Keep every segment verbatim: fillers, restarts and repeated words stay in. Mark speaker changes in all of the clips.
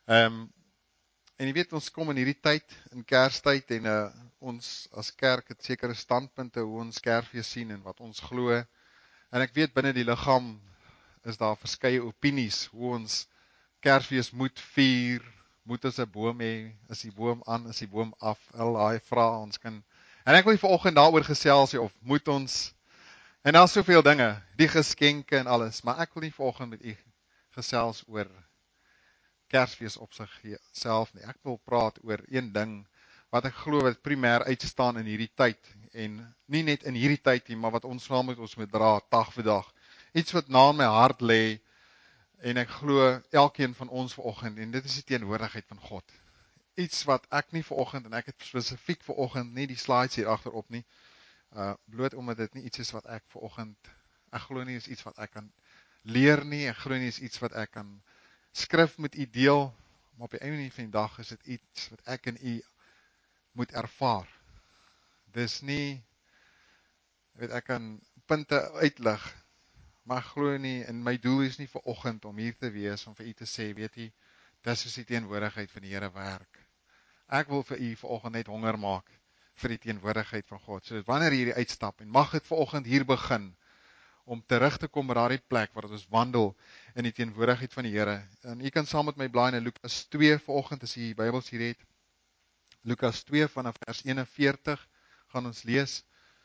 Speaker 1: Um, en jy weet, ons kom in hierdie tyd, in Kerstyd, en uh, ons as kerk het sekere standpunte hoe ons Kersfees sien en wat ons glo. En ek weet binne die liggaam is daar verskeie opinies hoe ons Kersfees moet vier, moet ons 'n boom hê, is die boom aan, is die boom af, al daai vrae ons kan. En ek wil vanoggend daaroor gesels of moet ons. En daar's soveel dinge, die geskenke en alles, maar ek wil nie vanoggend met u gesels oor Kersfees op sigself nie. Ek wil praat oor een ding wat ek glo wat primêr uitstaan in hierdie tyd, en nie net in hierdie tyd nie, maar wat ons saam met ons moet dra, dag vir dag. Iets wat na in my hart lê, en ek glo elkeen van ons vanoggend, en dit is die teenwoordigheid van God. Iets wat ek nie vanoggend, en ek het spesifiek vanoggend nie die slides hier agterop nie, uh, bloot omdat dit nie iets is wat ek vanoggend, ek glo nie is iets wat ek kan leer nie, ek glo nie is iets wat ek kan skrif met u deel, maar op die einde van die dag is dit iets wat ek en u moet ervaar. Dis nie, weet ek kan punte uitlig, maar ek glo nie, en my doel is nie vir oggend om hier te wees, om vir u te sê, weet u, dis is die teenwoordigheid van die Here werk. Ek wil vir u vanoggend net honger maak vir die teenwoordigheid van God. So wanneer hierdie uitstap, en mag dit vanoggend hier begin, om terug te kom by daardie plek waar ons wandel in die teenwoordigheid van die Here. En u kan saam met my blaai na Lukas twee vanoggend, as u die Bybels hier het. Lukas twee vanaf vers eenenveertig gaan ons lees.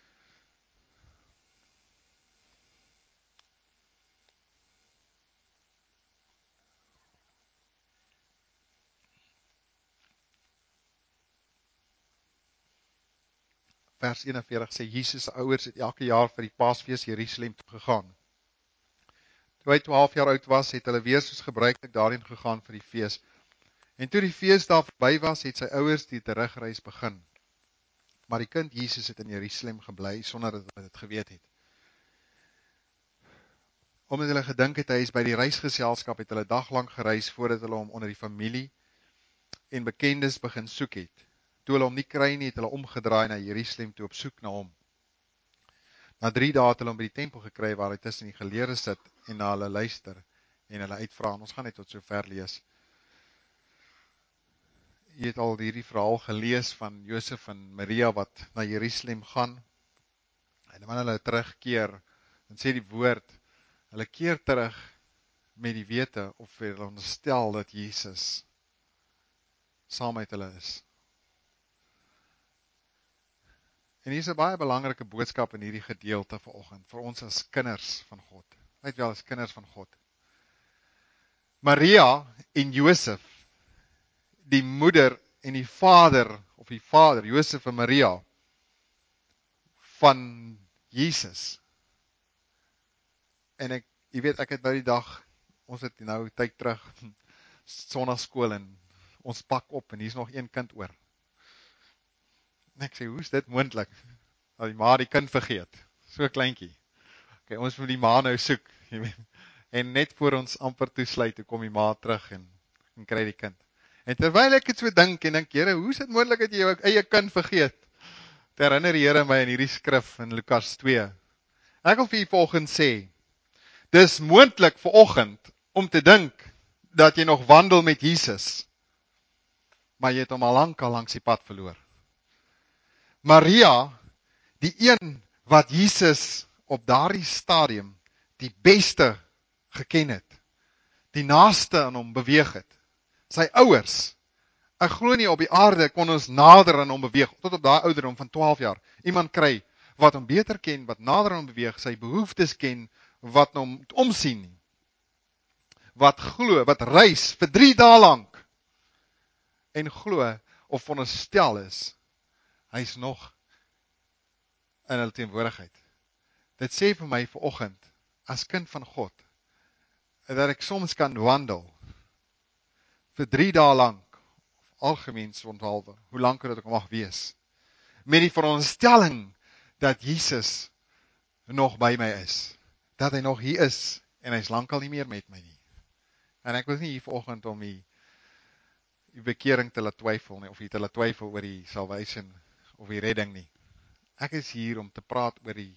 Speaker 1: Vers eenenveertig sê, Jesus se ouers het elke jaar vir die Paasfees Jerusalem toe gegaan. Toe hy twaalf jaar oud was, het hulle weer soos gebruiklik daarheen gegaan vir die fees. En toe die fees daar verby was, het sy ouers die terugreis begin. Maar die kind Jesus het in Jerusalem gebly, sonder dat hulle dit geweet het. Omdat hulle gedink het, hy is by die reisgeselskap, het hulle daglang gereis, voordat hulle hom onder die familie en bekendes begin soek het. Toe hulle hom nie kry nie, het hulle omgedraai na Jerusalem toe op soek na hom. Na drie dae het hulle hom by die tempel gekry, waar hy tussen die geleerdes sit, en na hulle luister, en hulle uitvra. Ons gaan net tot so ver lees. Jy het al hierdie verhaal gelees van Josef en Maria wat na Jerusalem gaan, en wanneer hulle terugkeer, dan sê die woord, hulle keer terug met die wete, of hulle onderstel dat Jesus saam met hulle is. En hier is 'n baie belangrike boodskap in hierdie gedeelte vanoggend, vir ons as kinders van God, net wel as kinders van God. Maria en Josef, die moeder en die vader, of die vader, Josef en Maria, van Jesus. En ek, jy weet, ek het nou die dag, ons het nou tyd terug, sonnaskool, en ons pak op, en hier is nog een kind oor. En ek sê, hoe is dit moontlik? Dat die ma die kind vergeet, so kleintjie. Okay, ons moet die ma nou soek, jy weet. En net voor ons amper toesluit, toe kom die ma terug, en, en kry die kind. En terwyl ek het so dink, en dink, Here, hoe is dit moontlik dat jy jou eie kind vergeet? Te herinner die Here my in hierdie skrif in Lukas twee. Ek wil vir u vanoggend sê, dis moontlik vanoggend om te dink dat jy nog wandel met Jesus, maar jy het hom al lank al langs die pad verloor. Maria, die een wat Jesus op daardie stadium die beste geken het, die naaste aan hom beweeg het, sy ouers. Ek glo nie op die aarde kon ons nader aan hom beweeg, tot op daai ouderdom van twaalf jaar, iemand kry wat hom beter ken, wat nader aan hom beweeg, sy behoeftes ken, wat hom omsien nie, wat glo, wat reis vir drie dae lank, en glo, of veronderstel is, hy is nog in hulle teenwoordigheid. Dit sê vir my vanoggend, as kind van God, dat ek soms kan wandel, vir drie dae lank, algemeen rondhalwe, hoe lank dat ek mag wees, met die veronderstelling, dat Jesus nog by my is, dat hy nog hier is, en hy is lankal nie meer met my nie. En ek wil nie hier vanoggend om die, die bekering te laat twyfel nie, of jy te laat twyfel oor die salvation, of die redding nie. Ek is hier om te praat oor die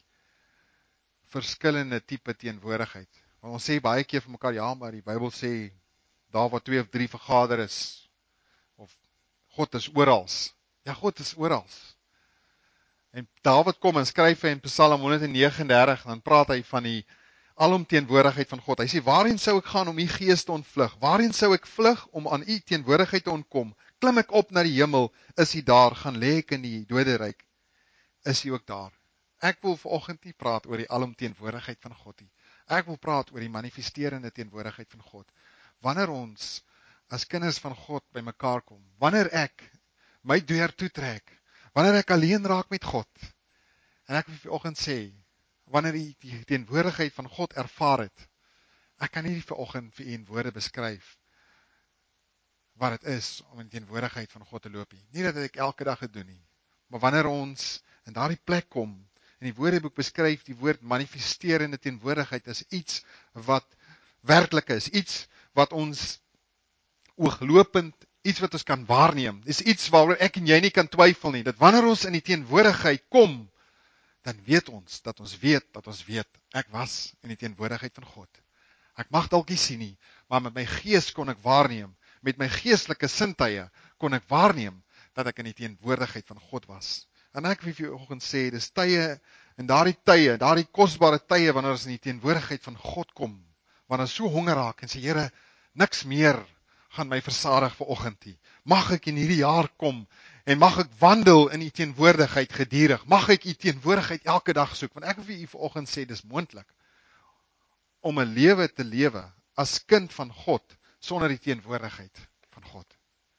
Speaker 1: verskillende tipe teenwoordigheid. Want ons sê baie keer vir mekaar, ja, maar die Bybel sê, daar waar twee of drie vergader is, of God is orals. Ja, God is orals. En Dawid kom en skryf hy in Psalm honderd negenendertig, en dan praat hy van die alomteenwoordigheid van God. Hy sê, waarheen sou ek gaan om u gees te ontvlug? Waarheen sou ek vlug om aan u teenwoordigheid te ontkom? Klim ek op na die hemel, is hy daar? Gaan lê ek in die doderyk, is hy ook daar? Ek wil vanoggend nie praat oor die alomteenwoordigheid van God nie. Ek wil praat oor die manifesterende teenwoordigheid van God. Wanneer ons as kinders van God by mekaar kom, wanneer ek my deur toetrek, wanneer ek alleen raak met God, en ek wil vanoggend sê, wanneer jy die teenwoordigheid van God ervaar het, ek kan nie vanoggend vir u in woorde beskryf wat het is om in die teenwoordigheid van God te loop nie. Nie dat ek elke dag het doen nie, maar wanneer ons in daardie plek kom, en die woordeboek beskryf die woord manifesterende teenwoordigheid as iets wat werklik is, iets wat ons ooglopend, iets wat ons kan waarneem, is iets waaroor ek en jy nie kan twyfel nie, dat wanneer ons in die teenwoordigheid kom, dan weet ons, dat ons weet, dat ons weet, ek was in die teenwoordigheid van God. Ek mag dalk nie sien nie, maar met my gees kon ek waarneem, met my geestelike sintuie kon ek waarneem, dat ek in die teenwoordigheid van God was. En ek wil vir vanoggend sê, dis tye, en daardie tye, daardie kosbare tye, wanneer ons in die teenwoordigheid van God kom, wanneer ons so honger raak, en sê, Here, niks meer gaan my versadig vanoggend nie. Mag ek in hierdie jaar kom, en mag ek wandel in u teenwoordigheid gedurig, mag ek u teenwoordigheid elke dag soek, want ek wil vir u vanoggend sê, dis moontlik, om 'n lewe te lewe, as kind van God, sonder die teenwoordigheid van God.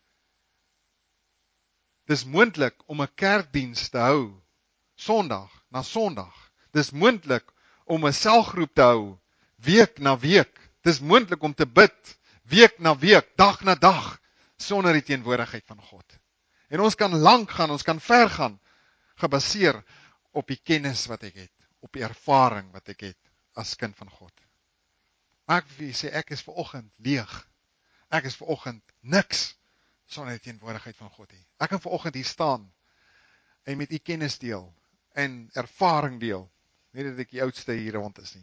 Speaker 1: Dis moontlik om 'n kerkdiens te hou, Sondag na Sondag. Dis moontlik om 'n selgroep te hou, week na week. Dis moontlik om te bid, week na week, dag na dag, sonder die teenwoordigheid van God. En ons kan lank gaan, ons kan ver gaan, gebaseer op die kennis wat ek het, op die ervaring wat ek het, as kind van God. Maar ek wil sê, ek is vanoggend leeg. Ek is vanoggend niks, sonder die teenwoordigheid van God nie. Ek kan vanoggend hier staan, en met u kennis deel, en ervaring deel, nie dat ek die oudste hier rond is nie,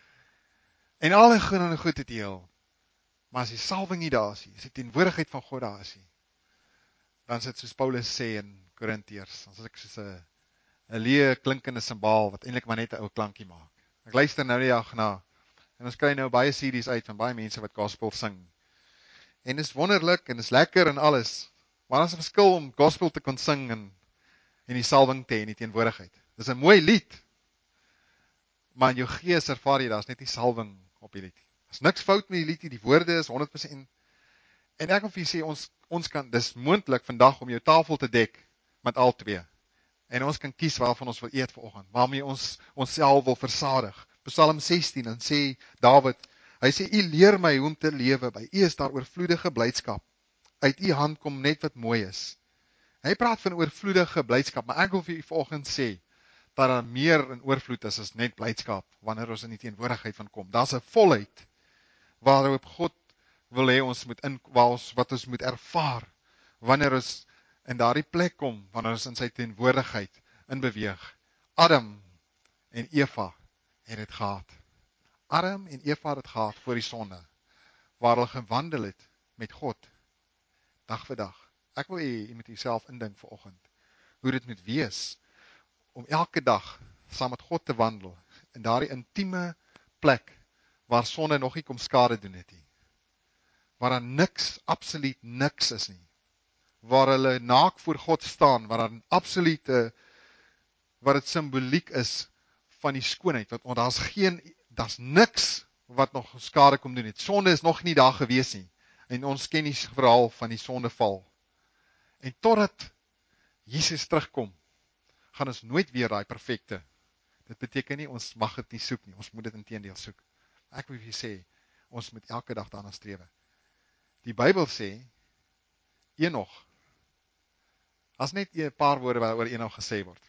Speaker 1: en alle goed en goed te deel, maar as die salwing nie daar is nie, as die teenwoordigheid van God daar is nie, dan sit soos Paulus sê in Korintiërs, dan sit ek soos 'n 'n leë klinkende simbaal, wat eintlik maar net 'n ou klankie maak. Ek luister nou die dag na, en ons kry nou baie C D's uit, van baie mense wat gospel sing, en is wonderlik, en is lekker en alles, maar as 'n verskil om gospel te kon sing, en, en die salwing te hê, en die teenwoordigheid. Dis 'n mooi lied, maar in jou gees ervaar jy, daar is net die salwing op die lied. Er is niks fout met die lied, die woorde is honderd persent, en ek wil vir jy sê, ons, ons kan, dis moontlik vandag om jou tafel te dek, met al twee, en ons kan kies waarvan ons wil eet vanoggend, waarmee ons ons self wil versadig. Psalm sestien, dan sê Dawid, hy sê, u leer my hoe om te lewe, by u is daar oorvloedige blydskap, uit u hand kom net wat mooi is. Hy praat van oorvloedige blydskap, maar ek wil vir u vanoggend sê, dat daar meer in oorvloed is as net blydskap, wanneer ons in die teenwoordigheid van kom. Daar's 'n volheid, waarop God wil hê ons moet in, waar ons, wat ons moet ervaar, wanneer ons in daardie plek kom, wanneer ons in sy teenwoordigheid in beweeg. Adam en Eva het dit gehad. Adam en Eva het dit gehad voor die sonde, waar hulle gewandel het met God, dag vir dag. Ek wil hê, jy moet jouself indink vanoggend, hoe dit moet wees, om elke dag saam met God te wandel, in daardie intieme plek, waar sonde nog nie kom skade doen het nie, waar daar niks, absoluut niks is nie, waar hulle naak voor God staan, waar daar absolute, wat het symboliek is, van die skoonheid, want daar's geen, daar's niks, wat nog skade kom doen het. Sonde is nog nie daar gewees nie, en ons ken die verhaal van die sondeval, en totdat Jesus terugkom, gaan ons nooit weer daai perfekte, dit beteken nie, ons mag dit nie soek nie, ons moet dit inteendeel soek. Ek wil vir sê, ons moet elke dag daarna strewe. Die Bybel sê, Enoch, as net 'n paar woorde wat oor Enoch gesê word.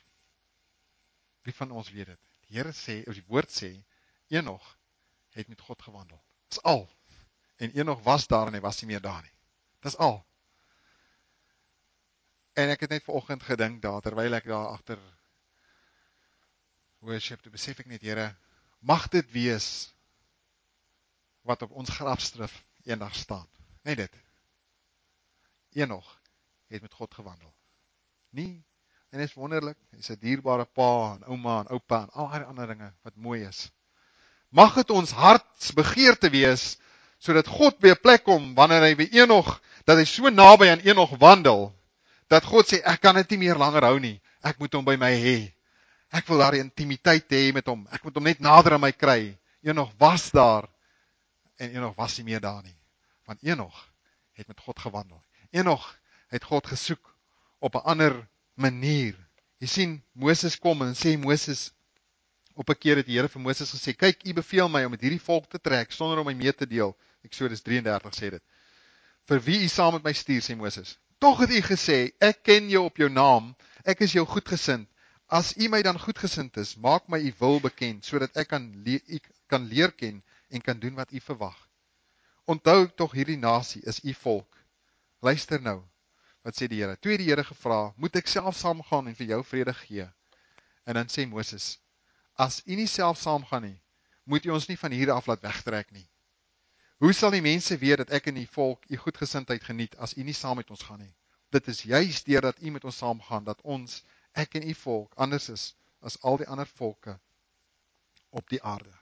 Speaker 1: Wie van ons weet dit? Die Here sê, of die woord sê, Enoch het met God gewandel. Dis al. En Enoch was daar en hy was nie meer daar nie. Dis al. En ek het net vanoggend gedink daar, terwyl ek daar agter worship, toe besef ek net, Here, mag dit wees wat op ons grafskrif eendag staan. Net dit. Enoch het met God gewandel. Nie, en dit is wonderlik, hy is 'n dierbare pa, en ouma, en oupa, en al die ander dinge wat mooi is. Mag het ons hartsbegeerte wees, sodat God by 'n plek kom, wanneer hy by Enoch, dat hy so naby aan Enoch wandel, dat God sê, ek kan dit nie meer langer hou nie, ek moet hom by my hê. Ek wil daar die intimiteit hê met hom, ek moet hom net nader aan my kry. Enoch was daar, en Enoch was nie meer daar nie, want Enoch het met God gewandel. Enoch het God gesoek op 'n ander manier. Jy sien, Moses kom en sê Moses, op 'n keer het die Here vir Moses gesê, kyk, u beveel my om met hierdie volk te trek, sonder om my mee te deel. Eksodus drie en dertig sê dit. Vir wie u saam met my stuur, sê Moses. Tog het u gesê, ek ken jou op jou naam, ek is jou goedgesind. As u my dan goedgesind is, maak my u wil bekend, sodat ek kan, le- ek kan leer ken en kan doen wat u verwag. Onthou tog hierdie nasie is u volk. Luister nou, wat sê die Here? Toe het die Here gevra, moet ek self saamgaan en vir jou vrede gee? En dan sê Moses, as u nie self saamgaan nie, moet u ons nie van hier af laat wegtrek nie. Hoe sal die mense weet dat ek en die volk u goedgesindheid geniet, as u nie saam met ons gaan nie? Dit is juist deurdat u met ons saamgaan, dat ons, ek en u volk, anders is as al die ander volke op die aarde.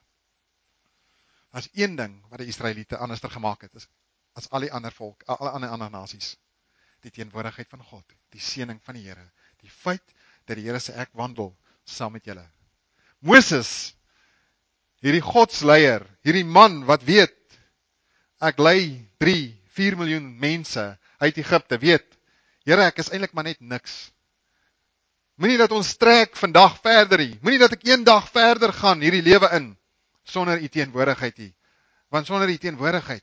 Speaker 1: Daar is een ding wat die Israeliete anderster gemaak het, is, as al die ander volk, al die ander nasies, die teenwoordigheid van God, die seëning van die Here, die feit dat die Here sê, ek wandel saam met julle. Moses, hierdie godsleier, hierdie man wat weet, ek lei drie, vier miljoen mense uit Egipte, weet, Here, ek is eintlik maar net niks. Moenie dat ons trek vandag verder nie, moenie dat ek een dag verder gaan hierdie lewe in, sonder u teenwoordigheid nie, want sonder u teenwoordigheid,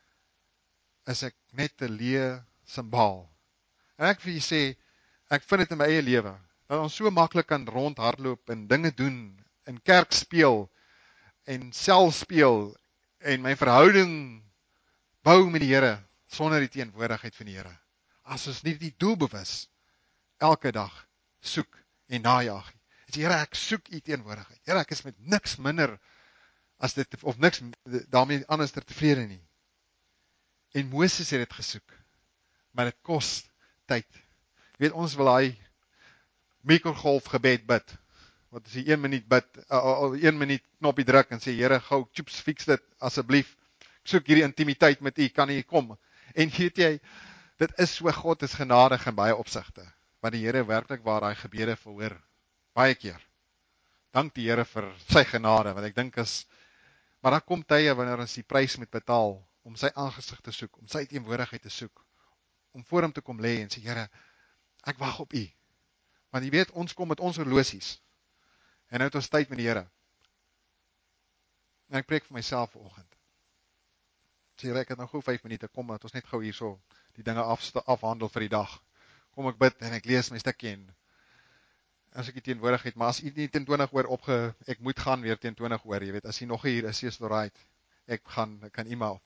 Speaker 1: is ek net 'n leë simbaal. En ek vir jy sê, ek vind dit in my eie lewe, dat ons so maklik kan rondhardloop en dinge doen, in kerk speel, en self speel, en my verhouding bou met die Here, sonder die teenwoordigheid van die Here. As ons nie die doelbewus, elke dag, soek en najaag. Sê, Here, ek soek u teenwoordigheid. Here, ek is met niks minder, as dit, of niks daarmee anders ter tevrede nie. En Moses het dit gesoek, maar dit kos tyd. Weet, ons wil hy mikrogolf gebed bid, wat as jy een minuut bid, al een minuut knoppie druk en sê, Here, gou, tjoeps, fix dit, asseblief, ek soek hierdie intimiteit met u, kan u kom. En weet jy, dit is so, God is genadig in baie opsigte, want die Here werklik waar hy gebede verhoor, baie keer. Dank die Here vir sy genade, want ek dink as, maar daar kom tye wanneer ons die prys moet betaal, om sy aangesig te soek, om sy teenwoordigheid te soek, om voor hom te kom lê en sê, Here, ek wag op u. Want jy weet, ons kom met ons horlosies, en nou het ons tyd met die Here. En ek preek vir myself vanoggend. Sê, Here, ek het nou gou vyf minute, kom, dat ons net gou hier so, die dinge af, afhandel vir die dag. Kom ek bid, en ek lees my stukkie, en as ek die teenwoordigheid, maar as jy nie teen twintig oor opge, ek moet gaan weer teen twintig oor, jy weet, as jy nog hier is, jy is alright, ek gaan, ek kan e-mail.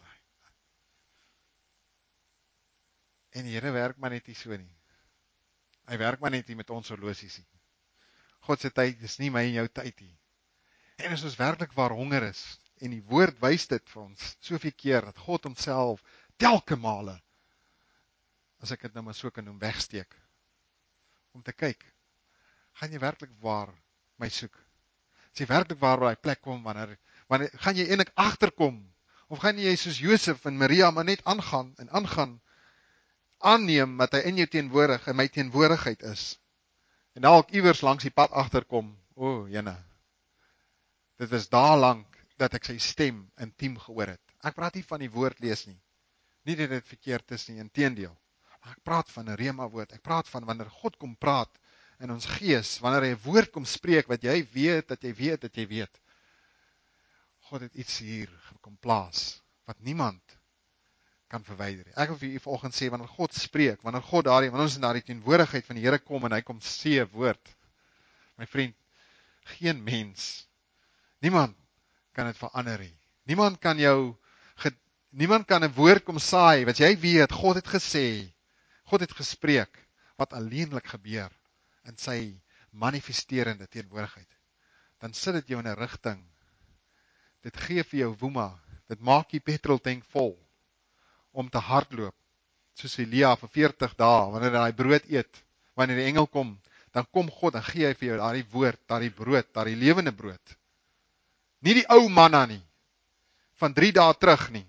Speaker 1: En die Here werk maar net nie so nie. Hy werk maar net nie met ons horlosies nie. God se tyd is nie my en jou tyd nie. En as ons werklik waar honger is, en die woord wys dit vir ons, soveel keer, dat God homself, telke male, as ek het nou maar so kan noem, wegsteek, om te kyk, gaan jy werklik waar my soek? As jy werklik waar by die plek kom, wanneer, wanneer gaan jy eintlik agterkom, of gaan jy soos Josef en Maria maar net aangaan, en aangaan, aanneem, dat hy in jou teenwoordig, in my teenwoordigheid is, en dalk iewers langs die pad agterkom, o, oh, jene, dit is daar lang, dat ek sy stem intiem gehoor het. Ek praat nie van die woord lees nie, nie dat dit verkeerd is nie, inteendeel, maar ek praat van 'n rema woord, ek praat van wanneer God kom praat, in ons gees, wanneer hy 'n woord kom spreek, wat jy weet, dat jy weet, dat jy weet, God het iets hier kom plaas, wat niemand kan verwyder. Ek wil vir u vanoggend sê, wanneer God spreek, wanneer God daar, wanneer ons in daardie teenwoordigheid van die Here kom, en hy kom sê 'n woord, my vriend, geen mens, niemand kan dit verander nie. Niemand kan jou, niemand kan 'n woord kom saai, wat jy weet, God het gesê, God het gespreek, wat alleenlik gebeur, in sy manifesterende teenwoordigheid. Dan sit dit jou in 'n rigting, dit gee vir jou woema, dit maak die petroltank vol, om te hardloop, soos Elia vir veertig dae, wanneer hy brood eet, wanneer die engel kom, dan kom God, dan gee hy vir jou daardie woord, daardie brood, daardie lewende brood. Nie die ou manna nie, van drie dae terug nie.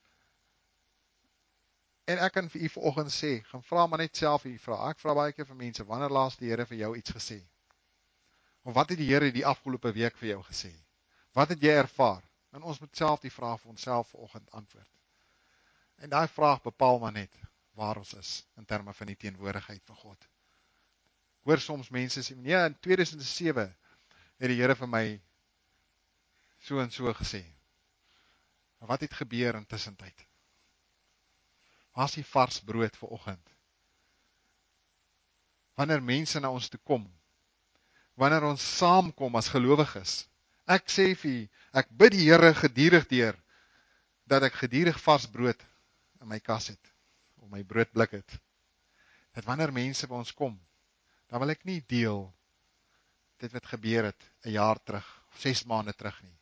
Speaker 1: En ek kan vir u vanoggend sê, gaan vra maar net self u vra. Ek vra baie keer vir mense, wanneer laas die Here vir jou iets gesê? Of wat het die Here die afgelope week vir jou gesê? Wat het jy ervaar? En ons moet self die vraag vir onsself vanoggend antwoord. En daai vraag bepaal maar net waar ons is, in terme van die teenwoordigheid van God. Ek hoor soms mense sê, nee, in twee duisend sewe het die Here vir my so en so gesê. Maar wat het gebeur in tussentyd? Waar is die vars brood vanoggend? Wanneer mense na ons toe kom, wanneer ons saamkom as gelowiges, ek sê vir u, ek bid die Here geduldig deur, dat ek geduldig vars brood in my kas het, of my broodblik het, dat wanneer mense by ons kom, dan wil ek nie deel, dit wat gebeur het, een jaar terug, of ses maande terug nie.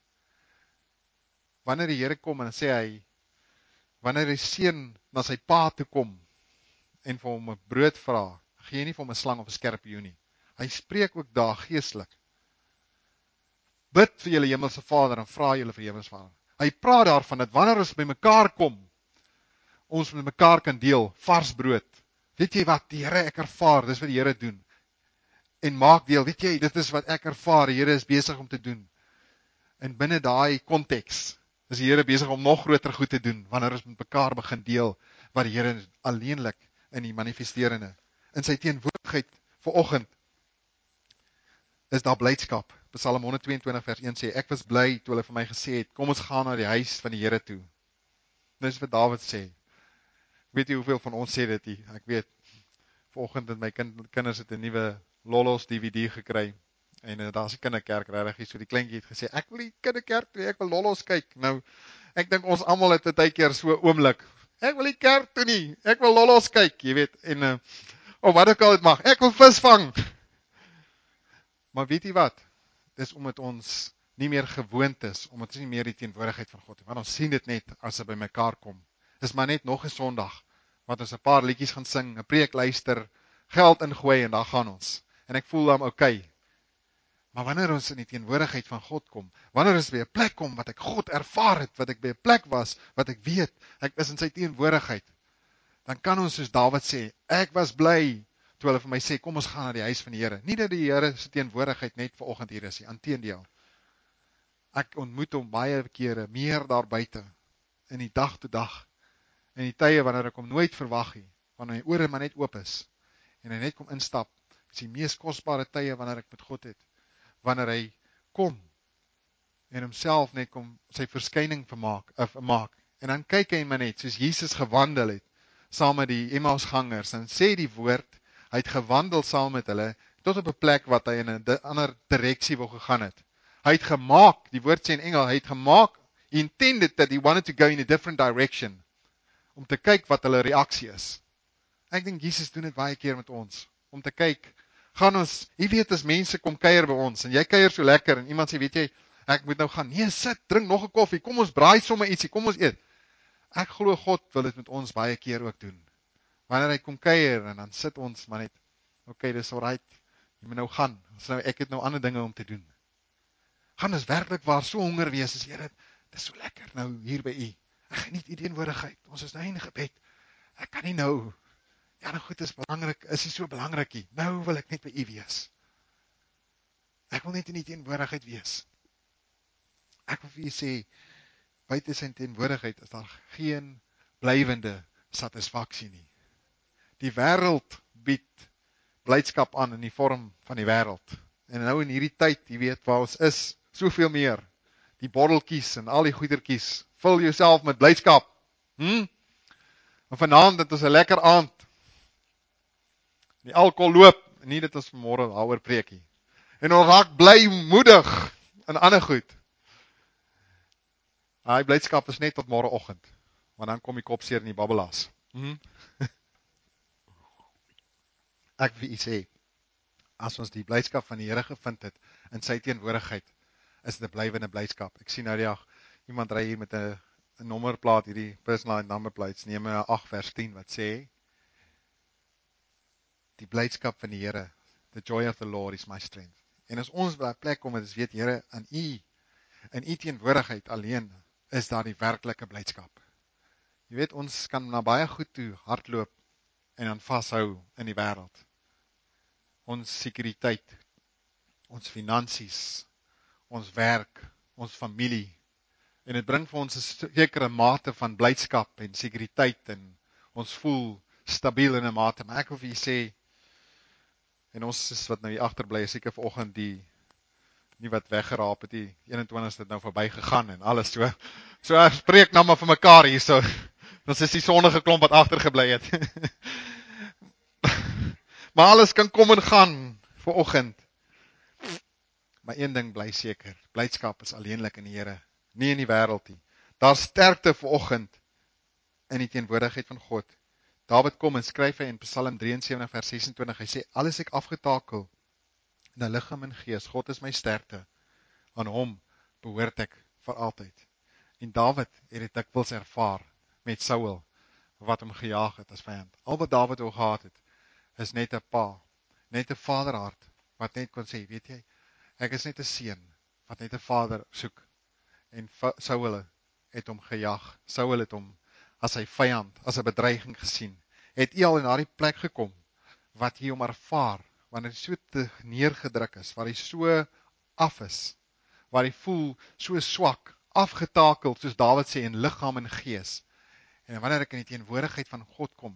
Speaker 1: Wanneer die Here kom en sê hy, wanneer die seun na sy pa toe kom, en vir hom 'n brood vra, gee hy nie vir hom 'n slang of 'n skerpioen nie. Hy spreek ook daar geestelik. Bid vir julle hemelse Vader en vra julle vir hemelse Vader. Hy praat daarvan dat wanneer ons by mekaar kom, ons met mekaar kan deel, vars brood. Weet jy wat, die Here ek ervaar, dis wat die Here doen. En maak deel, weet jy, dit is wat ek ervaar, die Here is besig om te doen. En binne daai konteks is die Here besig om nog groter goed te doen, wanneer ons met mekaar begin deel, wat die Here alleenlik in die manifesterende, in sy teenwoordigheid vanoggend, is daar blydskap. Psalm honderd twee en twintig vers een sê, ek was bly toe hulle vir my gesê het, kom ons gaan na die huis van die Here toe. Dis wat Dawid sê. Weet jy hoeveel van ons sê dit nie? Ek weet, vanoggend het my kind, kinders het 'n nuwe Lollos D V D gekry, en uh, daar is die kinderkerk regtig, so die kleintjie het gesê, ek wil die kinderkerk toe, ek wil Lollos kyk. Nou, ek dink ons almal het 'n tydkeer so oomlik, ek wil die kerk toe nie, ek wil Lollos kyk, jy weet, en, uh, oh, wat ook al het mag, ek wil vis vang. Maar weet jy wat? Dis omdat ons nie meer gewoond is, omdat ons nie meer die teenwoordigheid van God het, want ons sien dit net as hy by mekaar kom. Dis maar net nog 'n Sondag, wat ons 'n paar liedjies gaan sing, 'n preek luister, geld ingooi en daar gaan ons. En ek voel dan oké. Okay. Maar wanneer ons in die teenwoordigheid van God kom, wanneer ons by 'n plek kom wat ek God ervaar het, wat ek by 'n plek was, wat ek weet, ek is in sy teenwoordigheid, dan kan ons soos Dawid sê, ek was bly toe hulle vir my sê, kom ons gaan na die huis van die Here. Nie dat die Here se teenwoordigheid net vanoggend hier is, inteendeel. Ek ontmoet hom baie kere, meer daar buite, in die dag tot dag, in die tye wanneer ek hom nooit verwag nie, wanneer my ore maar net oop is, en hy net kom instap, is die mees kosbare tye wanneer ek met God het, wanneer hy kom, en homself net kom, sy verskyning vermaak, of maak, en dan kyk hy maar net, soos Jesus gewandel het, saam met die Emmausgangers, en sê die woord, hy het gewandel saam met hulle, tot op 'n plek wat hy in 'n ander direksie wou gegaan het. Hy het gemaak, die woord sê in Engels, hy het gemaak, he intended that he wanted to go in a different direction, om te kyk wat hulle reaksie is. Ek dink Jesus doen dit baie keer met ons, om te kyk, gaan ons, jy weet as mense kom kuier by ons, en jy kuier so lekker, en iemand sê, weet jy, ek moet nou gaan, nee, sit, drink nog 'n koffie, kom ons braai sommer ietsie, kom ons eet. Ek glo God wil dit met ons baie keer ook doen. Wanneer hy kom kuier, en dan sit ons maar net, oké, okay, dis alright, jy moet nou gaan, so, ek het nou ander dinge om te doen. Gaan ons werklik waar so honger wees, as Here, dit is so lekker nou hier by u, ek geniet u teenwoordigheid, ons is nou in gebed, ek kan nie nou, ja, nou goed, is belangrik, is nie so belangrik nie, nou wil ek net by u wees. Ek wil net in die teenwoordigheid wees. Ek wil vir u sê, buite sy teenwoordigheid is daar geen blywende satisfaksie nie. Die wêreld bied blydskap aan in die vorm van die wêreld. En nou in hierdie tyd, jy weet waar ons is, soveel meer. Die botteltjies en al die goedertjies, vul jouself met blydskap. Hm? En vanaand het ons 'n lekker aand. Die alkohol loop, nie dit ons vanmôre daaroor preekie. En ons raak blymoedig en ander goed. Daai blydskap is net tot môreoggend, want dan kom die kop seer in die babbelas. Hm? Ek wil u sê, as ons die blydskap van die Here gevind het, in sy teenwoordigheid, is dit 'n blywende blydskap. Ek sien nou die dag, iemand ry hier met 'n 'n nommerplaat, hierdie personalized number plates, Nehemia agt vers tien, wat sê, die blydskap van die Here, the joy of the Lord is my strength. En as ons by 'n plek kom, en ons weet, Here, in U, in U teenwoordigheid alleen, is daar die werklike blydskap. Jy weet, ons kan na baie goed toe hardloop, en dan vashou in die wêreld. Ons sekuriteit, ons finansies, ons werk, ons familie, en dit bring vir ons 'n sekere mate van blydskap en sekuriteit, en ons voel stabiel in 'n mate, maar ek wil vir julle sê, en ons is wat nou hier agterbly, is seker vanoggend die, nie wat weggeraap het, die eenentwintigste het nou verby gegaan, en alles so, so ek spreek nou maar vir mekaar hier, so, ons is die sonnige klomp wat agtergebly het, maar alles kan kom en gaan, vanoggend, maar een ding bly seker, blydskap is alleenlik in die Here, nie in die wêreld nie, daar sterkte vanoggend, in die teenwoordigheid van God. Dawid kom en skryf hy in Psalm drie en sewentig vers ses en twintig, hy sê, al is ek afgetakel, in 'n liggaam en gees, God is my sterkte, aan hom behoort ek vir altyd. En Dawid het dit dikwels ervaar, met Saul, wat hom gejaag het as vyand. Al wat Dawid ook gehad het, is net 'n pa, net 'n vaderhart, wat net kon sê, weet jy, ek is net 'n seun, wat net 'n vader soek, en Saul het hom gejaag, Saul het hom as sy vyand, as 'n bedreiging gesien, het hy al in daardie plek gekom, wat hy hom ervaar, wanneer hy so te neergedruk is, waar hy so af is, waar hy voel so swak, afgetakeld, soos Dawid sê, in liggaam en gees, en wanneer ek in die teenwoordigheid van God kom,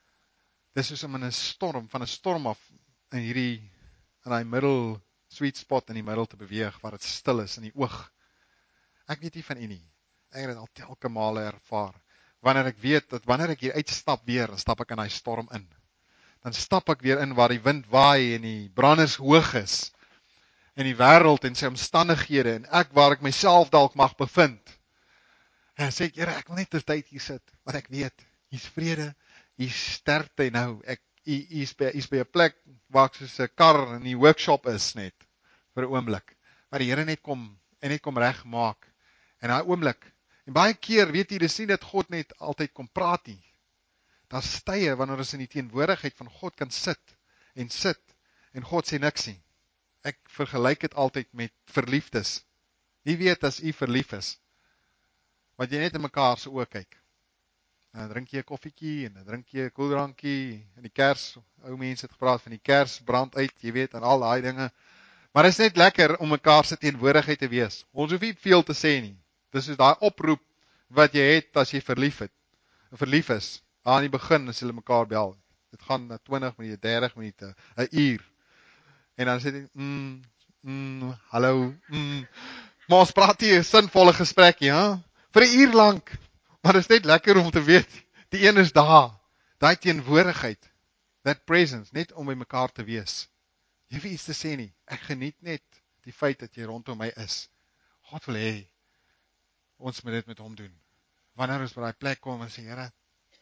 Speaker 1: dis soos om in 'n storm, van 'n storm af, in hierdie, in die middel, sweet spot in die middel te beweeg, waar het stil is in die oog. Ek weet nie van u nie, ek het dit al telke male ervaar, wanneer ek weet, dat wanneer ek hier uitstap weer, dan stap ek in die storm in, dan stap ek weer in, waar die wind waai, en die branders hoog is, en die wêreld, en sy omstandighede, en ek, waar ek myself dalk mag bevind, en dan sê ek, Here, ek wil net 'n tyd hier sit, want ek weet, hier's vrede, hier's sterkte, nou, ek, hier's by, hier's by 'n plek, waar ek soos 'n kar in die workshop is net, vir 'n oomblik, waar die Here net kom, en net kom reg maak, en daai oomblik, en baie keer, weet jy, dis nie dat God net altyd kom praat nie, daar stye, wanneer ons in die teenwoordigheid van God kan sit, en sit, en God sê niks nie. Ek vergelyk dit altyd met verliefdes. Wie weet as u verlief is, wat jy net in mekaar se oë kyk, en dan drink jy 'n koffietjie, en dan drink jy 'n koeldrankie, en die kers, ou mense het gepraat van die kers, brand uit, jy weet, en al daai dinge, maar dit is net lekker, om mekaar se teenwoordigheid te wees, ons hoef nie veel te sê nie, dis is daai oproep, wat jy het, as jy verlief het, verlief is, aan die begin, as jy mekaar bel, dit gaan na twintig minute, dertig minute, 'n uur, en dan sê jy, mm, mm, hallo, mm, maar ons praat hier 'n sinvolle gesprek, ja, vir 'n uur lank, maar dit is net lekker om te weet, die een is daar, daai teenwoordigheid, that presence, net om by mekaar te wees, jy hoef iets te sê nie, ek geniet net die feit dat jy rondom my is, God wil hê, ons moet dit met hom doen, wanneer ons by die plek kom en sê, Here,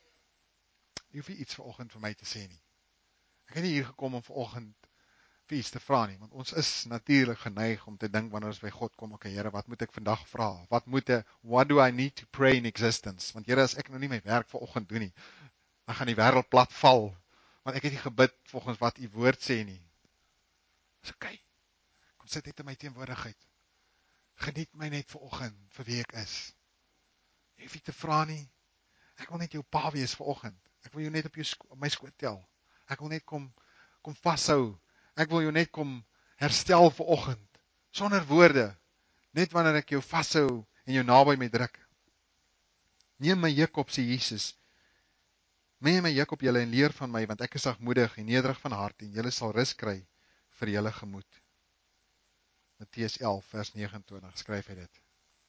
Speaker 1: jy hoef nie iets vanoggend vir my te sê nie, ek het nie hier gekom om vanoggend vir iets te vra nie, want ons is natuurlik geneig om te dink, wanneer ons by God kom, okay, Here, wat moet ek vandag vra, wat moet ek, what do I need to pray in existence, want Here, as ek nou nie my werk vanoggend doen nie, dan gaan die wêreld plat val, want ek het nie gebid volgens wat u woord sê nie, is okay, kom sit net in my teenwoordigheid, geniet my net vanoggend, vir wie ek is, jy hoef nie te vra nie, ek wil net jou pa wees vanoggend, ek wil jou net op, jou sko- op my skoot tel, ek wil net kom, kom vashou, ek wil jou net kom herstel vanoggend, sonder woorde, net wanneer ek jou vashou, en jou naby my druk, neem my juk op, sê Jesus, neem my juk op julle, en leer van my, want ek is sagmoedig, en nederig van hart, en julle sal rus kry, vir julle gemoed, Matteus elf vers negenentwintig, skryf hy dit,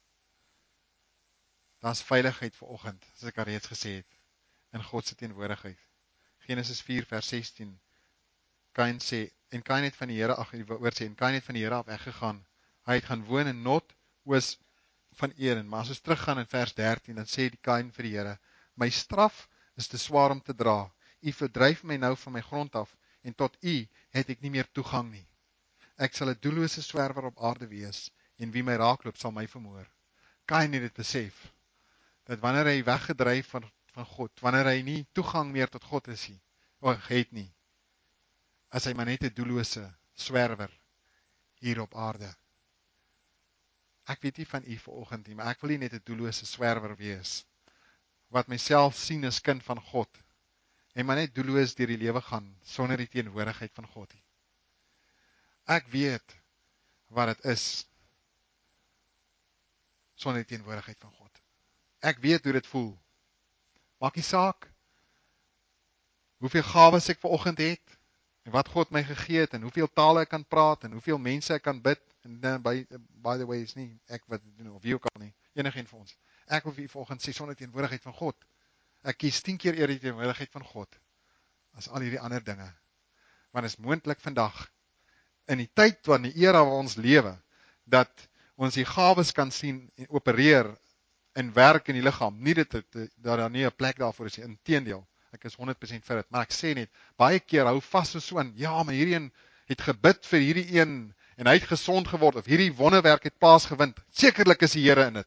Speaker 1: daar is veiligheid vanoggend, soos ek al reeds gesê het, in God se teenwoordigheid, Genesis vier vers sestien, Kain sê, en Kain het van die Here, ag, die woord sê, en Kain het van die Here af weggegaan, hy het gaan woon in Not, oos van Eden, maar as ons teruggaan in vers dertien, dan sê die Kain vir die Here, my straf is te swaar om te dra, u verdryf my nou van my grond af, en tot u het ek nie meer toegang nie, ek sal 'n doellose swerwer op aarde wees, en wie my raakloop sal my vermoor. Kain het dit besef, dat wanneer hy weggedryf van, van God, wanneer hy nie toegang meer tot God is nie, of het nie, as hy maar net 'n doellose swerwer hier op aarde. Ek weet nie van u vanoggend nie, maar ek wil nie net 'n doellose swerwer wees, wat myself sien as kind van God, en maar net doelloos deur die lewe gaan, sonder die teenwoordigheid van God nie. Ek weet wat het is, sonder die teenwoordigheid van God. Ek weet hoe dit voel. Maak nie saak, hoeveel gawes ek vanoggend het, en wat God my gegee het, en hoeveel tale ek kan praat, en hoeveel mense ek kan bid, en uh, by, by the way is nie, ek wat doen, of wie ook al nie, enigeen van ons. Ek wil vir vanoggend sê, sonder die teenwoordigheid van God. Ek kies tien keer eerder die teenwoordigheid van God, as al hierdie ander dinge. Want is moontlik vandag, in die tyd van die era waar ons lewe, dat ons die gawes kan sien, en opereer, en werk in die liggaam, nie dit, dat daar nie 'n plek daarvoor is, inteendeel, ek is honderd persent vir dit, maar ek sê net, baie keer hou vas so so aan, ja, maar hierdie een het gebid vir hierdie een, en hy het gesond geword, of hierdie wonderwerk het plaasgevind, sekerlik is die Here in dit.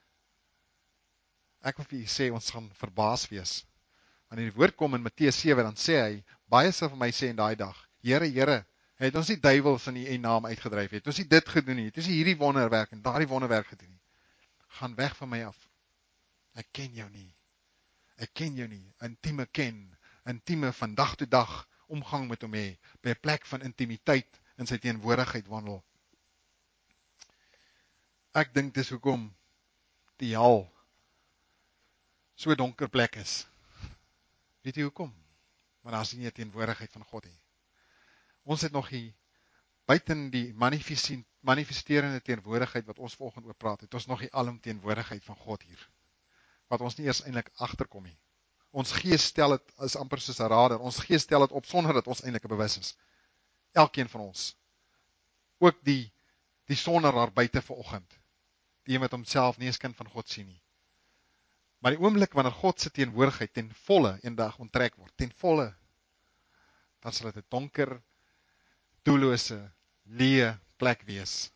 Speaker 1: Ek wil vir u sê, ons gaan verbaas wees, wanneer die woord kom in Matteus sewe, dan sê hy, baie sal vir my sê in daai dag, Here, Here, het ons nie duiwels in die naam uitgedryf, het ons nie dit gedoen nie, het ons nie hierdie wonderwerk, en daardie wonderwerk gedoen nie, gaan weg van my af, ek ken jou nie, ek ken jou nie, intieme ken, intieme van dag tot dag, omgang met hom hê, by 'n plek van intimiteit, in sy teenwoordigheid wandel. Ek dink dis hoekom die hel so donker plek is. Weet jy hoekom? Want daar is nie 'n teenwoordigheid van God nie. Ons het nog die, buiten die manifesterende teenwoordigheid wat ons volgende oor praat, het ons nog die alomteenwoordigheid van God hier, wat ons nie eers eintlik agterkom nie. Ons gees stel het, is amper soos 'n radar, ons gees stel het op, sonder dat ons eintlik bewus is. Elkeen van ons. Ook die, die soneraar buite vanoggend, die een wat homself nie as kind van God sien nie. Maar die oomblik wanneer God se teenwoordigheid ten volle eendag onttrek word, ten volle, dan sal dit 'n donker, doellose, leë plek wees.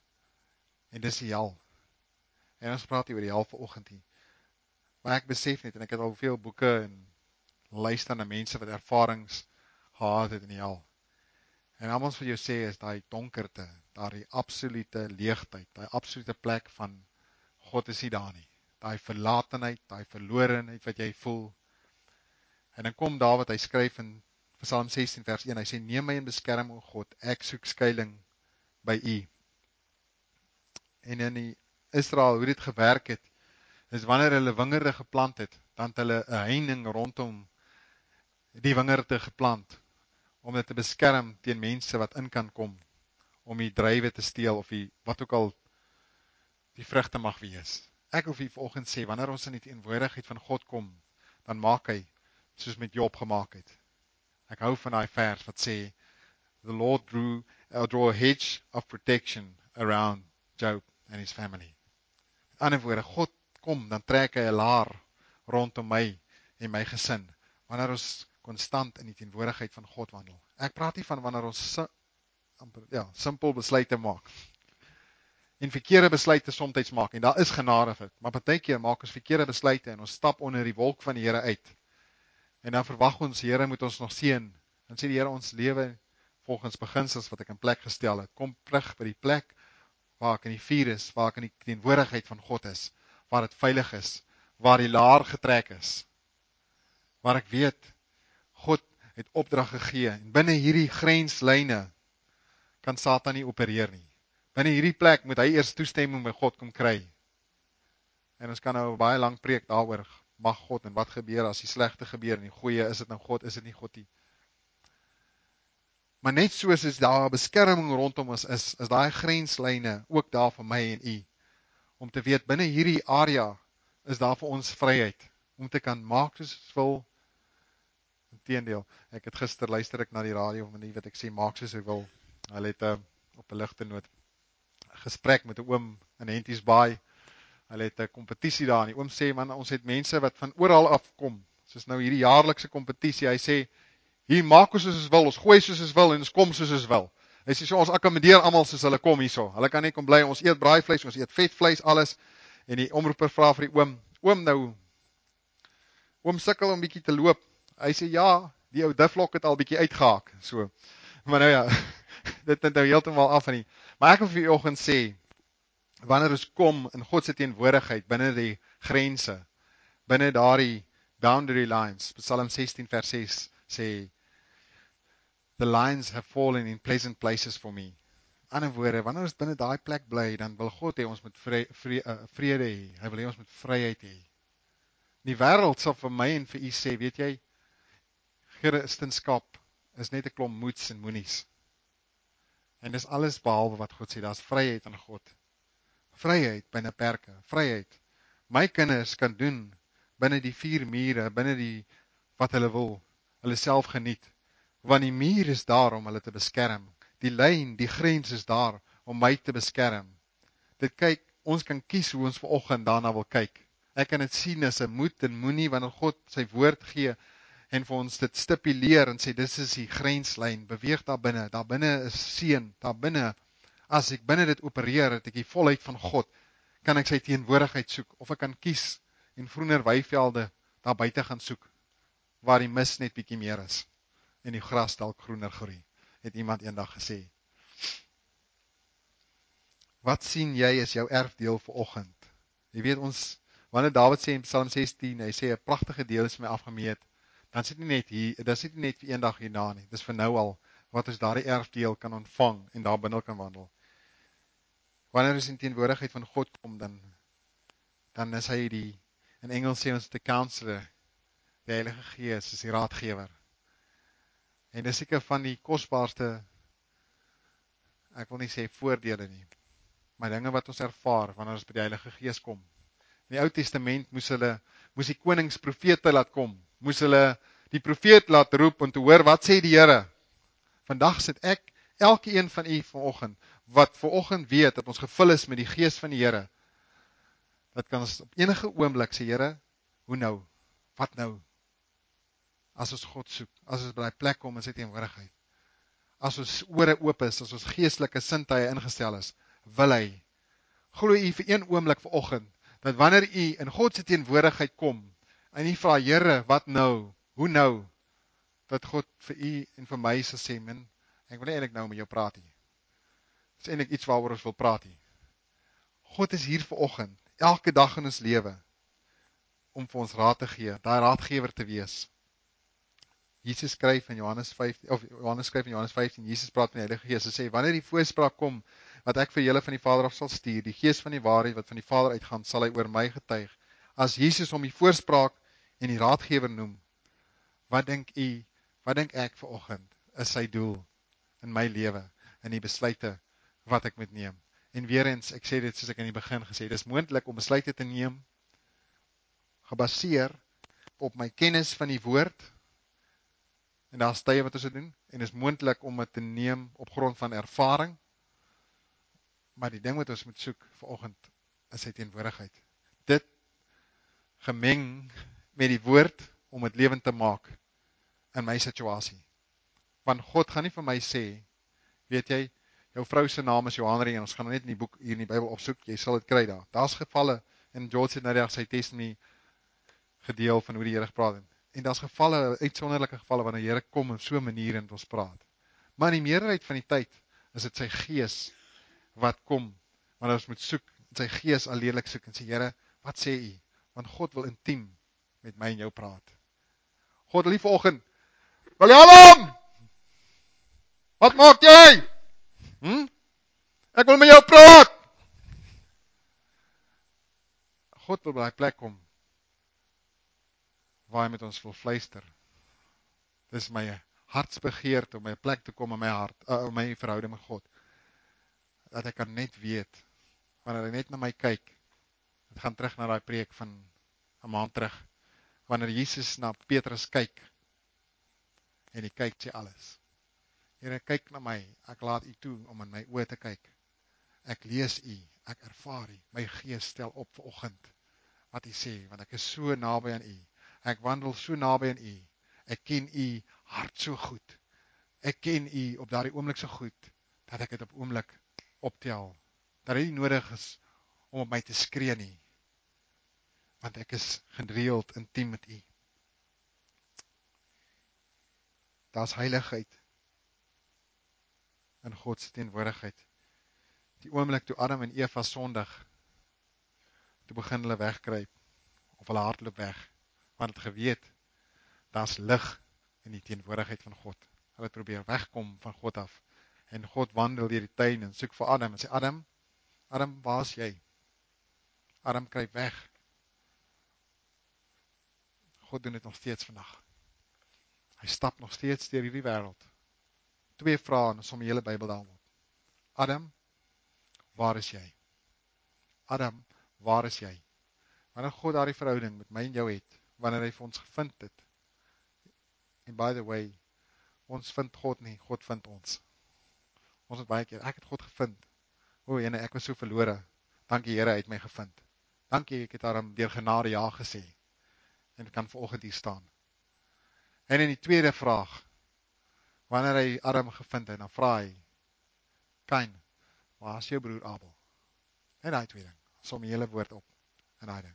Speaker 1: En dis die hel. En ons praat hier oor die hel vanoggend hier. Maar ek besef net, en ek het al veel boeke en luister na mense wat ervarings gehad het in die hel. En allemaal vir jou sê is daai donkerte, daai absolute leegtheid, daai absolute plek van God is nie daar nie. Daai verlatenheid, daai verlorenheid wat jy voel. En dan kom Dawid, hy skryf in Psalm sestien vers een, hy sê, neem my in beskerming, o God, ek soek skuiling by U. En in die Israel, hoe dit gewerk het, is wanneer hulle wingerde geplant het, dan het hulle 'n heining rondom die wingerde geplant, om dit te beskerm teen mense wat in kan kom, om die druiwe te steel, of die, wat ook al die vrugte mag wees. Ek wil vir vanoggend sê, wanneer ons in die teenwoordigheid van God kom, dan maak hy, soos met Job gemaak het. Ek hou van daai vers wat sê, the Lord drew, uh, draw a hedge of protection around Job and his family. In ander woorde, God kom, dan trek hy 'n laar rondom my en my gesin, wanneer ons konstant in die teenwoordigheid van God wandel. Ek praat nie van wanneer ons si, ja, simpel besluite maak, en verkeerde besluite soms maak, en daar is genade vir, maar partykeer maak ons verkeerde besluite, en ons stap onder die wolk van die Here uit, en dan verwag ons, die Here moet ons nog seën, dan sê die Here, ons lewe volgens beginsels wat ek in plek gestel het, kom terug by die plek, waar ek in die vuur is, waar ek in die teenwoordigheid van God is, waar het veilig is, waar die laar getrek is, waar ek weet, God het opdrag gegee, en binne hierdie grenslyne, kan Satan nie opereer nie. Binne hierdie plek moet hy eers toestemming by God kom kry. En ons kan nou baie lang preek daaroor, mag God, en wat gebeur as die slegte gebeur, en die goeie, is dit nou God, is dit nie God nie. Maar net soos is daar beskerming rondom ons is, is daai grenslyne ook daar vir my en u, om te weet, binne hierdie area, is daar vir ons vryheid, om te kan maak soos ons wil. Inteendeel, ek het gister luister ek na die radio, en nie wat ek sê, maak soos hy wil. Hy het uh, op 'n ligte noot gesprek met 'n oom in Henties Baai. Hy het 'n kompetisie daar, en die oom sê, man, ons het mense wat van oral afkom, soos nou hierdie jaarlikse kompetisie, hy sê, hier maak ons soos ons wil, ons gooi soos ons wil, en ons kom soos ons wil. Hy sê, so ons akkommodeer almal soos hulle kom hierso. Hulle kan nie kom bly, ons eet braaivleis, ons eet vetvleis, alles. En die omroeper vra vir die oom, oom nou, oom sukkel om bietjie te loop. Hy sê, ja, die ou diflok het al bietjie uitgehaak, so. Maar nou ja, dit het nou heeltemal af van die. Maar ek wil vir juoggend sê, wanneer ons kom in God se teenwoordigheid, binne die grense, binne daardie boundary lines, Psalm sixteen vers six sê, the lines have fallen in pleasant places for me. Ander woorde, wanneer ons binne daai plek bly, dan wil God hê ons moet vre, vre, uh, vrede hê. Hy wil hê ons moet vryheid hê. Die wêreld sal vir my en vir u sê, weet jy, Christendom is net 'n klomp moets en moenies. En dis alles behalwe wat God sê, daar's vryheid in God. Vryheid binne perke, vryheid. My kinders kan doen binne die vier mure, binne die wat hulle wil, hulle self geniet. Want die muur is daar om hulle te beskerm. Die lyn, die grens is daar om my te beskerm. Dit kyk, ons kan kies hoe ons vanoggend daarna wil kyk. Ek kan dit sien as 'n moed en moenie wanneer God sy woord gee en vir ons dit stipuleer en sê dis is die grenslyn, beweeg daar binne. Daar binne is seën, daar binne. As ek binne dit opereer, het ek die volheid van God, kan ek sy teenwoordigheid soek of ek kan kies en groener weivelde daar buite gaan soek waar die mis net bietjie meer is en die gras dalk groener groei, het iemand eendag gesê. Wat sien jy as jou erfdeel vanoggend? Jy weet ons, wanneer Dawid sê in Psalm sixteen, hy sê 'n pragtige deel is my afgemeet, dan sit nie net hier, dan sit nie net vir eendag hierna nie. Dis vir nou al wat ons daardie erfdeel kan ontvang en daar binne kan wandel. Wanneer ons in teenwoordigheid van God kom, dan dan is hy die, in Engels sê ons die counselor, die Heilige Gees is die raadgewer. En dis seker van die kosbaarste, ek wil nie sê voordele nie, maar dinge wat ons ervaar wanneer ons by die Heilige Gees kom. In die Ou Testament moes hulle, moes die konings profete laat kom, moes hulle die profeet laat roep om te hoor wat sê die Here. Vandag sit ek, elke een van u vanoggend, wat vanoggend weet dat ons gevul is met die Gees van die Here, dat kan ons op enige oomblik sê, Here, hoe nou? Wat nou? As ons God soek, as ons by die plek kom in sy teenwoordigheid, as ons ore oop is, as ons geestelike sintuie ingestel is, wil hy, glo u vir een oomblik vanoggend, dat wanneer u in God se teenwoordigheid kom, en u vra, Here, wat nou? Hoe nou? Dat God vir u en vir my sal sê, men, ek wil nie eintlik nou met jou praat nie. Dit is eintlik iets waaroor ons wil praat nie. God is hier vanoggend, elke dag in ons lewe, om vir ons raad te gee, daai raadgewer te wees. Jesus skryf in Johannes vyftien, of Johannes skryf in Johannes vyftien, Jesus praat van die Heilige Gees, hy sê, wanneer die voorspraak kom, wat ek vir julle van die Vader af sal stuur, die Gees van die waarheid wat van die Vader uitgaan, sal hy oor my getuig. As Jesus hom die voorspraak en die raadgewer noem, wat dink u, wat dink ek vanoggend, is sy doel in my lewe, in die besluite wat ek moet neem. En weer eens, ek sê dit soos ek in die begin gesê, dit is moontlik om besluite te neem, gebaseer op my kennis van die woord, en daar is tye wat ons dit doen, en is moontlik om dit te neem op grond van ervaring, maar die ding wat ons moet soek vanoggend, is sy teenwoordigheid. Dit gemeng met die woord, om het lewend te maak, in my situasie. Want God gaan nie vir my sê, weet jy, jou vrou se naam is Johannerie, en ons gaan net in die boek hier in die Bybel opsoek, jy sal dit kry daar. Daar's gevalle, en George het nou reg sy testimony gedeel van hoe die Here gepraat het. En daar's gevalle, uitsonderlike gevalle, wanneer die Here kom op so 'n manier en ons praat. Maar in die meerderheid van die tyd, is dit sy Gees wat kom, wanneer ons moet soek, sy Gees alleenlik soek, en sê, Here, wat sê u? Want God wil intiem met my en jou praat. God wil nie vanoggend, William! Wat maak jy? Hm? Ek wil met jou praat! God wil by die plek kom, waar hy met ons wil fluister. Dit is my hartsbegeerte om my plek te kom in my hart, uh, my verhouding met God. Dat ek kan net weet, wanneer hy net na my kyk, het gaan terug na die preek van 'n maand terug, wanneer Jesus na Petrus kyk, en hy kyk sê alles. Here, kyk na my, ek laat u toe om in my oë te kyk. Ek lees u, ek ervaar u, my gees stel op vanoggend, wat u sê, want ek is so naby aan u. Ek wandel so naby aan u. Ek ken u hart so goed. Ek ken u op daardie oomblik so goed, dat ek dit op oomblik optel. Dat dit nie nodig is om op my te skree nie. want ek is gereeld intiem met U. Daar's heiligheid in God se teenwoordigheid. Die oomblik toe Adam en Eva sondig, toe begin hulle wegkruip, of hulle hardloop weg, want het geweet, daar's lig in die teenwoordigheid van God. Hulle probeer wegkom van God af, en God wandel deur die tuin en soek vir Adam, en sê, Adam, Adam, waar is jy? Adam kruip weg. God doen dit nog steeds vandag. Hy stap nog steeds deur hierdie wêreld. Twee vrae en som die hele Bybel daarop. Adam, waar is jy? Adam, waar is jy? Wanneer God daardie verhouding met my en jou het, wanneer hy vir ons gevind het, en by the way, ons vind God nie, God vind ons. Ons het baie keer, ek het God gevind. O, ene, ek was so verlore. Dankie Here, hy het my gevind. Dankie, ek het daarom deur genade ja gesê. En ek kan vanoggend hier staan. En in die tweede vraag, wanneer hy Adam gevind het, dan vra hy, Kain, waar is jou broer Abel? En daai twee ding, som die hele woord op, en daai ding.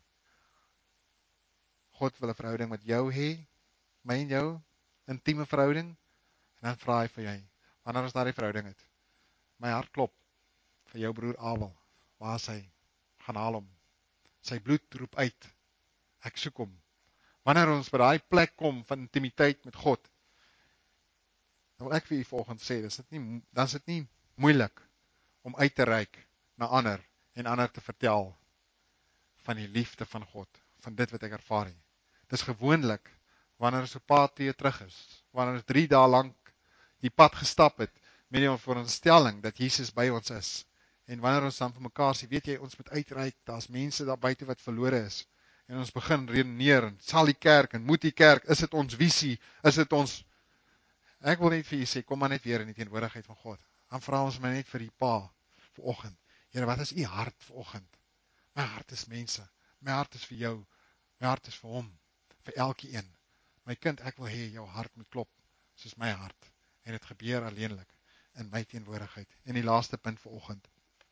Speaker 1: God wil 'n verhouding met jou hê, my en jou, intieme verhouding, en dan vra hy vir jy, wanneer is daai verhouding het? My hart klop, vir jou broer Abel, waar is hy? Gaan haal hom. Sy bloed roep uit, ek soek hom. Wanneer ons by daai plek kom van intimiteit met God, dan wil ek vir u vanoggend sê, dis dit nie, dan is dit nie moeilik om uit te reik na ander en ander te vertel van die liefde van God, van dit wat ek ervaar het. Dis gewoonlik wanneer ons 'n paar tree terug is, wanneer ons drie dae lank die pad gestap het met die veronderstelling dat Jesus by ons is. En wanneer ons dan vir mekaar sê, weet jy, ons moet uitreik, daar's mense daar buite wat verlore is. En ons begin redeneer, en sal die kerk, en moet die kerk, is dit ons visie, is dit ons. Ek wil net vir julle sê, kom maar net weer in die teenwoordigheid van God. Dan vra ons my net vir die pa vanoggend. Here, wat is u hart vanoggend? My hart is mense. My hart is vir jou. My hart is vir hom, vir elkeen. My kind, ek wil hê jou hart moet klop soos my hart. En dit gebeur alleenlik in my teenwoordigheid. En die laaste punt vanoggend.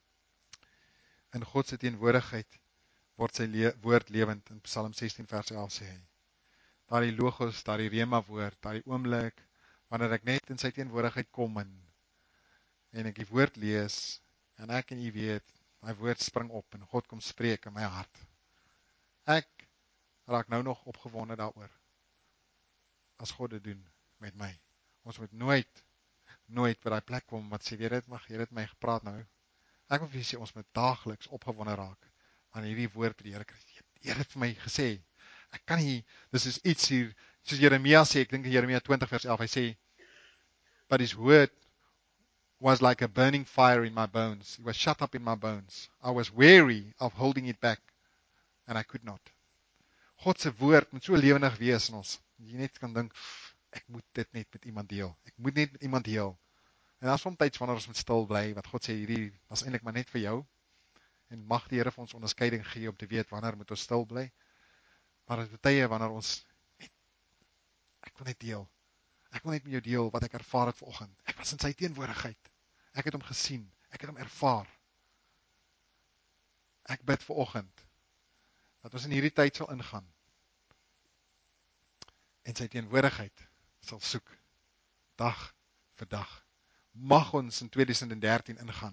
Speaker 1: In God se teenwoordigheid word sy le- woord lewend, in Psalm sestien vers elf sê hy. Daardie logos, daardie rema woord, daardie oomblik wanneer ek net in sy teenwoordigheid kom en en ek die woord lees en ek en u weet, my woord spring op en God kom spreek in my hart. Ek raak nou nog opgewonde daaroor as God dit doen met my. Ons moet nooit nooit by daai plek kom wat sê, weet dit mag, jy het my gepraat nou. Ek wil vir sê, ons moet daagliks opgewonde raak aan hierdie woord wat die Here kry. Die Here het vir my gesê, ek kan nie, dis is iets hier, soos Jeremia sê, ek dink in Jeremia twintig vers elf, hy sê, but his word was like a burning fire in my bones. It was shut up in my bones. I was weary of holding it back, and I could not. God se woord moet so lewendig wees in ons. Jy net kan dink, ek moet dit net met iemand deel. Ek moet net met iemand deel. En dan soms tyd wanneer ons moet stil bly, wat God sê, hierdie was eintlik maar net vir jou. En mag die Here vir ons onderskeiding gee om te weet wanneer moet ons stil bly. Maar dit is tye wanneer ons net, ek wil net deel. Ek wil net met jou deel wat ek ervaar het vanoggend. Ek was in sy teenwoordigheid. Ek het hom gesien. Ek het hom ervaar. Ek bid vanoggend dat ons in hierdie tyd sal ingaan en sy teenwoordigheid sal soek dag vir dag. Mag ons in twintig dertien ingaan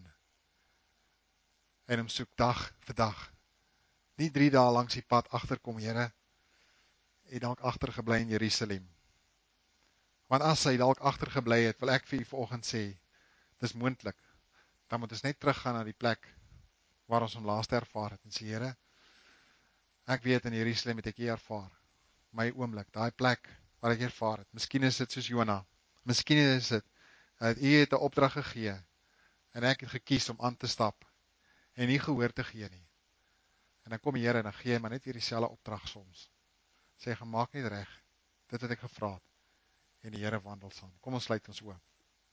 Speaker 1: en hom soek dag vir dag. Nie drie dae langs die pad agterkom, Here, het dalk agtergebly in Jerusalem. Want as hy dalk agtergebly het, wil ek vir u vanoggend sê, dis moontlik. Dan moet ons net teruggaan na die plek waar ons hom laaste ervaar het en sê, Here, ek weet in Jerusalem het ek hier ervaar. My oomblik, daai plek waar ek ervaar het. Miskien is dit soos Jona. Miskien is dit dat u het 'n opdrag gegee en ek het gekies om aan te stap en nie gehoor te gee nie. En dan kom die Here en dan gee hy maar net weer dieselfde opdrag soms. Sê, gemaak net reg dit wat ek gevra het. En die Here wandel saam. Kom ons sluit ons oë.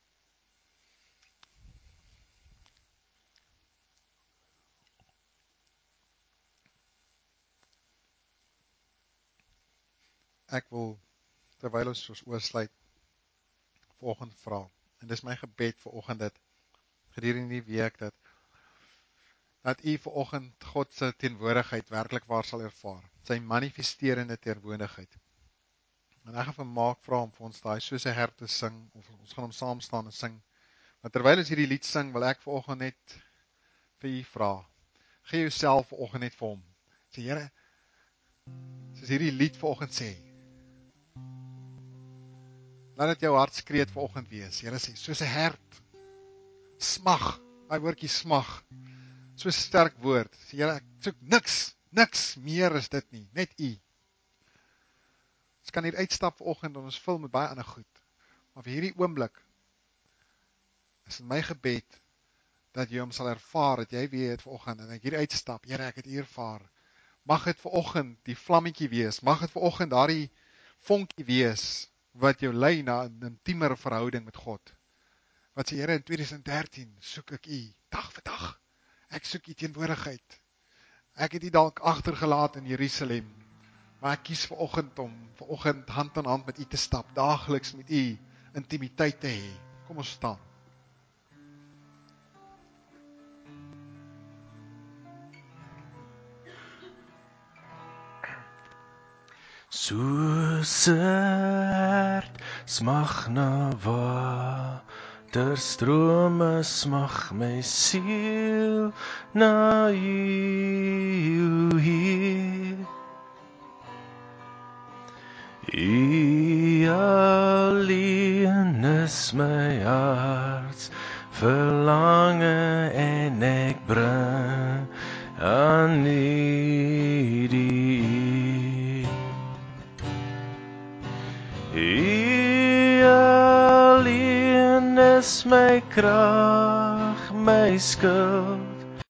Speaker 1: Ek wil, terwyl ons ons oë sluit, vanoggend vra. En dis my gebed vanoggend dat gedurende die week dat dat u vanoggend God se teenwoordigheid werklik waar sal ervaar, sy manifesterende teenwoordigheid. En ek gaan vir Mark vra om vir ons daai soos 'n hert te sing, of ons gaan hom saam staan en sing. Maar terwyl ons hierdie lied sing, wil ek vanoggend net vir u vra, gee jouself vanoggend net vir hom. Sê Here, soos hierdie lied vanoggend sê, laat dit jou hartskreet vanoggend wees. Here sê, soos 'n hert, smag, daai woordjie smag, so 'n sterk woord. Sê Here, ek soek niks, niks meer is dit nie, net u. Ons kan hier uitstap vanoggend en ons vul met baie ander goed. Maar vir hierdie oomblik is in my gebed dat jy hom sal ervaar, dat jy weet vanoggend en ek hier uitstap, Here, ek het u ervaar. Mag dit vanoggend die vlammetjie wees, mag dit vanoggend daardie vonkie wees wat jou lei na 'n intiemer verhouding met God. Wat sê Here, in twintig dertien soek ek u dag vir dag. Ek soek u teenwoordigheid. Ek het u dalk agtergelaat in Jerusalem, maar ek kies vanoggend om vanoggend hand aan hand met u te stap, daagliks met u intimiteit te hê. Kom ons staan.
Speaker 2: Soos 'n hert smag na waterstrome, smag my siel na u, Heer. U alleen is my harts verlange en ek bring aan u die. U alleen is my krag, my skuld,